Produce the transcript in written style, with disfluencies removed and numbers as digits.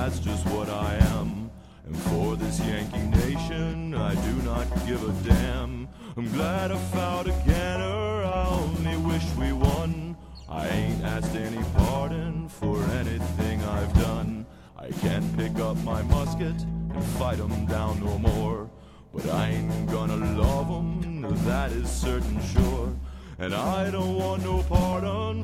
that's just what I am. And for this Yankee nation, I do not give a damn. I'm glad I found a canner, I only wish we won. I ain't asked any pardon for anything I've done. I can't pick up my musket and fight 'em down no more. But I ain't gonna love 'em, that is certain sure. And I don't want no pardon